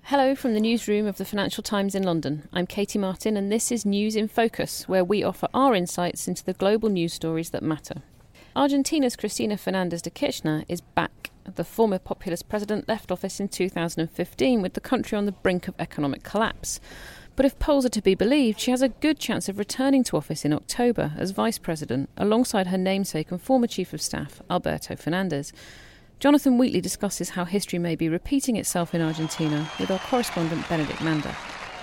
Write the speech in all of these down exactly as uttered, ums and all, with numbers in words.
Hello from the newsroom of the Financial Times in London. I'm Katie Martin and this is News in Focus, where we offer our insights into the global news stories that matter. Argentina's Cristina Fernández de Kirchner is back. The former populist president left office in two thousand fifteen with the country on the brink of economic collapse. But if polls are to be believed, she has a good chance of returning to office in October as vice president, alongside her namesake and former chief of staff, Alberto Fernández. Jonathan Wheatley discusses how history may be repeating itself in Argentina with our correspondent Benedict Manda.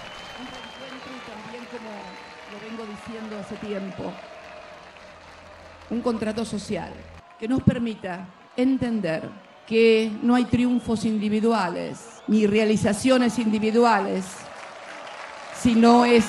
Un contrato social que nos permita entender que no hay triunfos individuales ni realizaciones individuales, sino es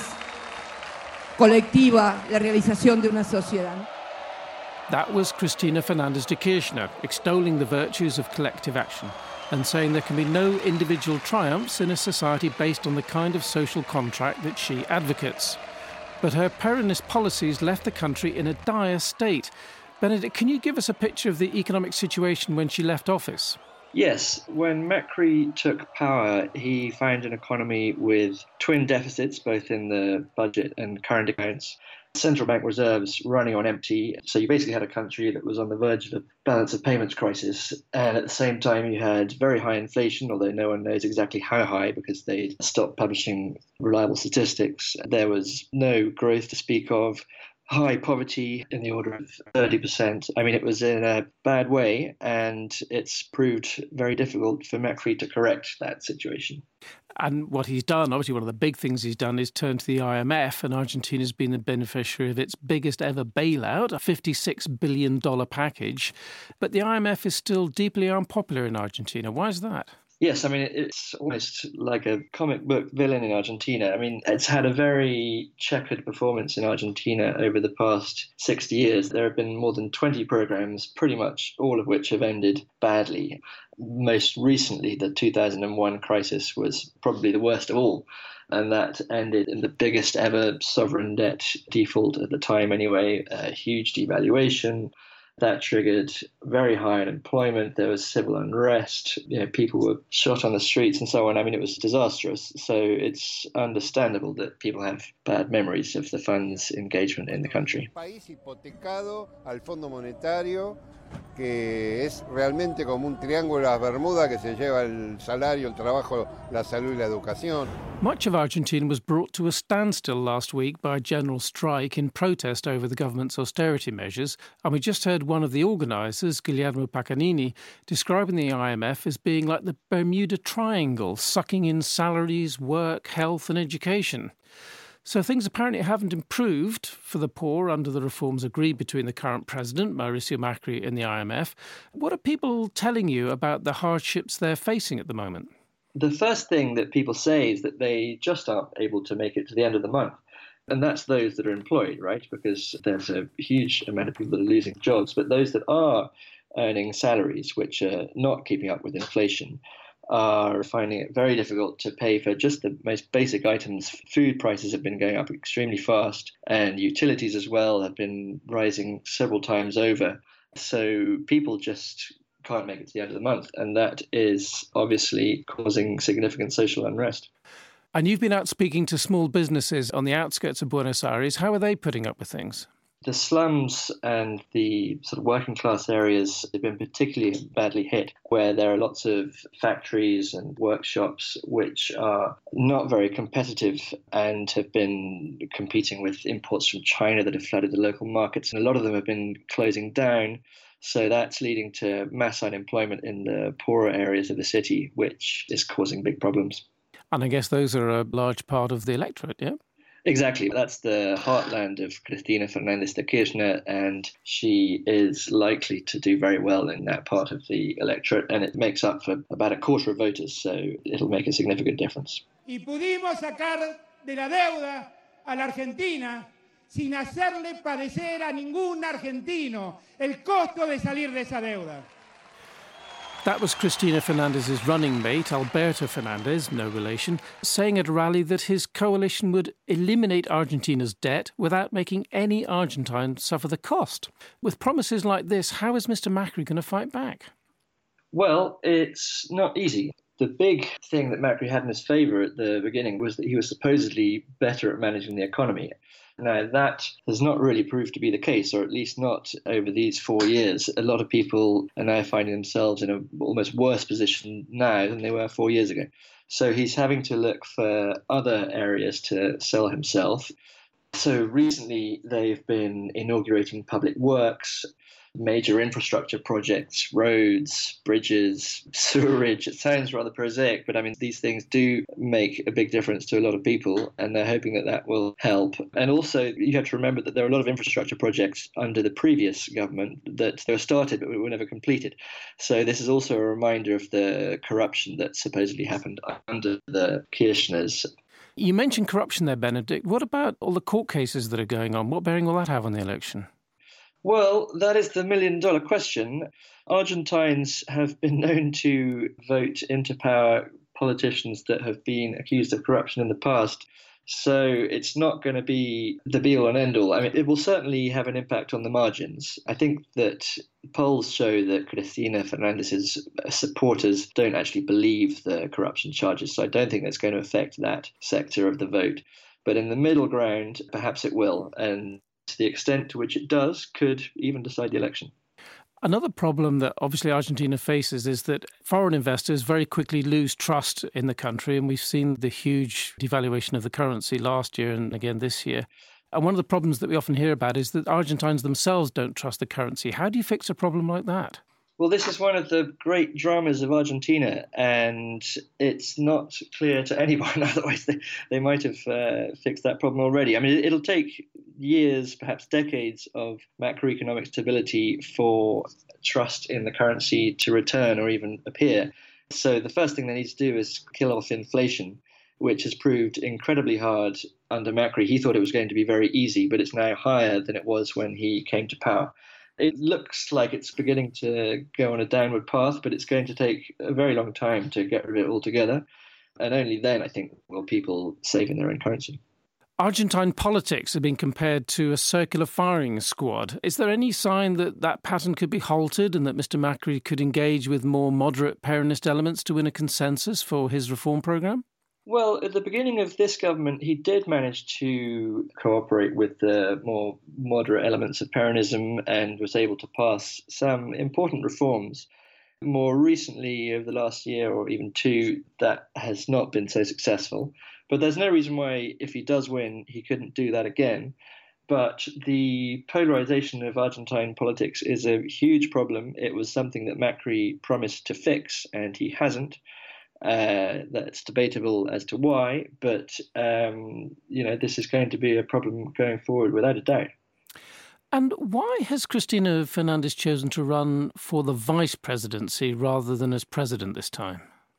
colectiva la realización de una sociedad. That was Cristina Fernández de Kirchner, extolling the virtues of collective action and saying there can be no individual triumphs in a society based on the kind of social contract that she advocates. But her Peronist policies left the country in a dire state. Benedict, can you give us a picture of the economic situation when she left office? Yes, when Macri took power, he found an economy with twin deficits, both in the budget and current accounts. Central bank reserves running on empty. So you basically had a country that was on the verge of a balance of payments crisis. And at the same time, you had very high inflation, although no one knows exactly how high because they stopped publishing reliable statistics. There was no growth to speak of. High poverty in the order of thirty percent. I mean, it was in a bad way, and it's proved very difficult for Macri to correct that situation. And what he's done, obviously one of the big things he's done is turn to the I M F, and Argentina's been the beneficiary of its biggest ever bailout, a fifty-six billion dollars package. But the I M F is still deeply unpopular in Argentina. Why is that? Yes, I mean, it's almost like a comic book villain in Argentina. I mean, it's had a very checkered performance in Argentina over the past sixty years. There have been more than twenty programs, pretty much all of which have ended badly. Most recently, the two thousand one crisis was probably the worst of all. And that ended in the biggest ever sovereign debt default at the time anyway, a huge devaluation. That triggered very high unemployment. There was civil unrest. You know, people were shot on the streets and so on. I mean, it was disastrous. So it's understandable that people have bad memories of the fund's engagement in the country. País hipotecado al Fondo Monetario, que es realmente como un triángulo de las Bermudas que se lleva el salario, el trabajo, la salud y la educación. Much of Argentina was brought to a standstill last week by a general strike in protest over the government's austerity measures, and we just heard one of the organisers, Guillermo Pacanini, describing the I M F as being like the Bermuda Triangle, sucking in salaries, work, health and education. So things apparently haven't improved for the poor under the reforms agreed between the current president, Mauricio Macri, and the I M F. What are people telling you about the hardships they're facing at the moment? The first thing that people say is that they just aren't able to make it to the end of the month. And that's those that are employed, right? Because there's a huge amount of people that are losing jobs. But those that are earning salaries, which are not keeping up with inflation, are finding it very difficult to pay for just the most basic items. Food prices have been going up extremely fast, and utilities as well have been rising several times over. So people just can't make it to the end of the month, and that is obviously causing significant social unrest. And you've been out speaking to small businesses on the outskirts of Buenos Aires. How are they putting up with things? The slums and the sort of working class areas have been particularly badly hit, where there are lots of factories and workshops which are not very competitive and have been competing with imports from China that have flooded the local markets. And a lot of them have been closing down. So that's leading to mass unemployment in the poorer areas of the city, which is causing big problems. And I guess those are a large part of the electorate, yeah? Exactly. That's the heartland of Cristina Fernández de Kirchner, and she is likely to do very well in that part of the electorate, and it makes up for about a quarter of voters, so it'll make a significant difference. Y pudimos sacar de la deuda a la Argentina sin hacerle padecer a ningún argentino el costo de salir de esa deuda. That was Cristina Fernández's running mate, Alberto Fernández, no relation, saying at a rally that his coalition would eliminate Argentina's debt without making any Argentine suffer the cost. With promises like this, how is Mister Macri going to fight back? Well, it's not easy. The big thing that Macri had in his favour at the beginning was that he was supposedly better at managing the economy. Now, that has not really proved to be the case, or at least not over these four years. A lot of people are now finding themselves in an almost worse position now than they were four years ago. So he's having to look for other areas to sell himself. So recently they've been inaugurating public works, major infrastructure projects, roads, bridges, sewerage. It sounds rather prosaic, but I mean, these things do make a big difference to a lot of people, and they're hoping that that will help. And also, you have to remember that there are a lot of infrastructure projects under the previous government that were started but were never completed. So this is also a reminder of the corruption that supposedly happened under the Kirchners. You mentioned corruption there, Benedict. What about all the court cases that are going on? What bearing will that have on the election? Well, that is the million-dollar question. Argentines have been known to vote into power politicians that have been accused of corruption in the past. So it's not going to be the be-all and end-all. I mean, it will certainly have an impact on the margins. I think that polls show that Cristina Fernandez's supporters don't actually believe the corruption charges. So I don't think that's going to affect that sector of the vote. But in the middle ground, perhaps it will. And to the extent to which it does, could even decide the election. Another problem that obviously Argentina faces is that foreign investors very quickly lose trust in the country, and we've seen the huge devaluation of the currency last year and again this year. And one of the problems that we often hear about is that Argentines themselves don't trust the currency. How do you fix a problem like that? Well, this is one of the great dramas of Argentina, and it's not clear to anyone. Otherwise, they, they might have uh, fixed that problem already. I mean, it'll take years, perhaps decades, of macroeconomic stability for trust in the currency to return or even appear. So the first thing they need to do is kill off inflation, which has proved incredibly hard under Macri. He thought it was going to be very easy, but it's now higher than it was when he came to power. It looks like it's beginning to go on a downward path, but it's going to take a very long time to get rid of it altogether. And only then, I think, will people save in their own currency. Argentine politics have been compared to a circular firing squad. Is there any sign that that pattern could be halted and that Mister Macri could engage with more moderate Peronist elements to win a consensus for his reform programme? Well, at the beginning of this government, he did manage to cooperate with the more moderate elements of Peronism and was able to pass some important reforms. More recently, over the last year or even two, that has not been so successful. But there's no reason why, if he does win, he couldn't do that again. But the polarization of Argentine politics is a huge problem. It was something that Macri promised to fix, and he hasn't. Uh, that's debatable as to why, but um, you know, this is going to be a problem going forward without a doubt. And why has Cristina Fernandez chosen to run for the vice presidency rather than as president this time?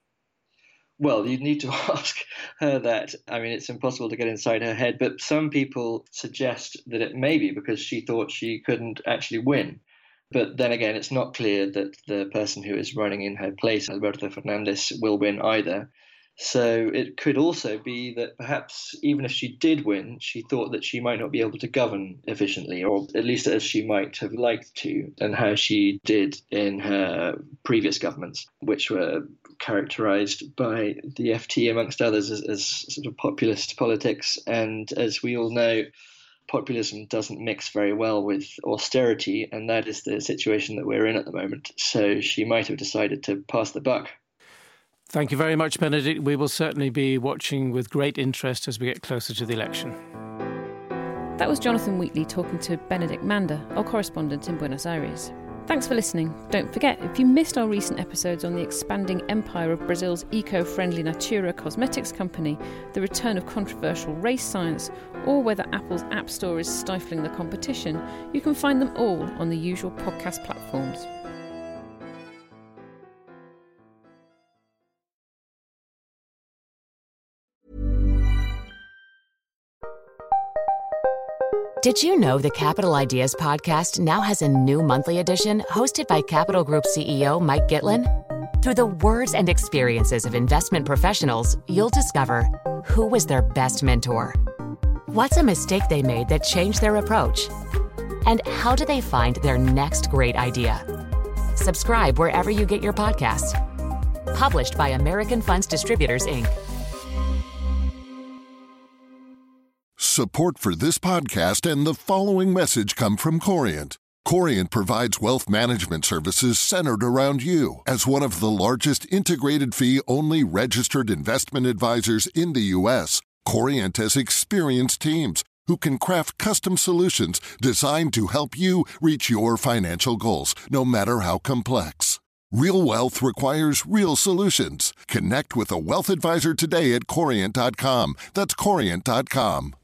Well, you'd need to ask her that. I mean, it's impossible to get inside her head, but some people suggest that it may be because she thought she couldn't actually win. But then again, it's not clear that the person who is running in her place, Alberto Fernandez, will win either. So it could also be that perhaps even if she did win, she thought that she might not be able to govern efficiently, or at least as she might have liked to, and how she did in her previous governments, which were characterized by the F T, amongst others, as, as sort of populist politics. And as we all know, populism doesn't mix very well with austerity, and that is the situation that we're in at the moment. So she might have decided to pass the buck. Thank you very much, Benedict. We will certainly be watching with great interest as we get closer to the election. That was Jonathan Wheatley talking to Benedict Mander, our correspondent in Buenos Aires. Thanks for listening. Don't forget, if you missed our recent episodes on the expanding empire of Brazil's eco-friendly Natura cosmetics company, the return of controversial race science, or whether Apple's App Store is stifling the competition, you can find them all on the usual podcast platforms. Did you know the Capital Ideas podcast now has a new monthly edition hosted by Capital Group C E O Mike Gitlin? Through the words and experiences of investment professionals, you'll discover who was their best mentor, what's a mistake they made that changed their approach, and how do they find their next great idea. Subscribe wherever you get your podcasts. Published by American Funds Distributors, Incorporated. Support for this podcast and the following message come from Corient. Corient provides wealth management services centered around you. As one of the largest integrated fee-only registered investment advisors in the U S, Corient has experienced teams who can craft custom solutions designed to help you reach your financial goals, no matter how complex. Real wealth requires real solutions. Connect with a wealth advisor today at Corient dot com. That's Corient dot com.